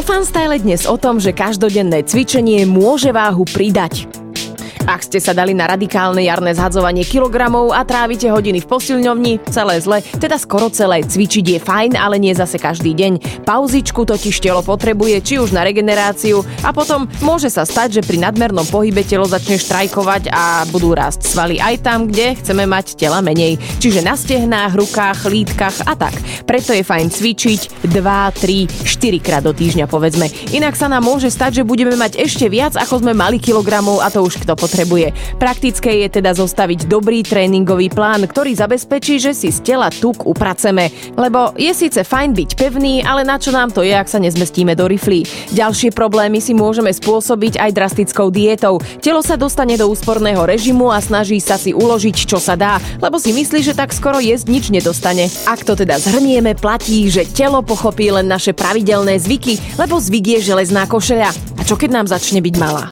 Funstyle dnes o tom, že každodenné cvičenie môže váhu pridať. Ak ste sa dali na radikálne jarné zhadzovanie kilogramov a trávite hodiny v posilňovni, celé zle, teda skoro celé. Cvičiť je fajn, ale nie zase každý deň. Pauzičku totiž telo potrebuje, či už na regeneráciu, a potom môže sa stať, že pri nadmernom pohybe telo začne štrajkovať a budú rásť svaly aj tam, kde chceme mať tela menej. Čiže na stehnách, rukách, lítkach a tak. Preto je fajn cvičiť 2, 3, 4 krát do týždňa, povedzme. Inak sa nám môže stať, že budeme mať ešte viac, ako sme mali kilogramov, a to už kto potrebuje. Praktické je teda zostaviť dobrý tréningový plán, ktorý zabezpečí, že si z tela tuk upraceme. Lebo je síce fajn byť pevný, ale na čo nám to je, ak sa nezmestíme do riflí. Ďalšie problémy si môžeme spôsobiť aj drastickou diétou. Telo sa dostane do úsporného režimu a snaží sa si uložiť, čo sa dá, lebo si myslí, že tak skoro jesť nič nedostane. Ak to teda zhrnieme, platí, že telo pochopí len naše pravidelné zvyky, lebo zvyk je železná košeľa. A čo keď nám začne byť malá?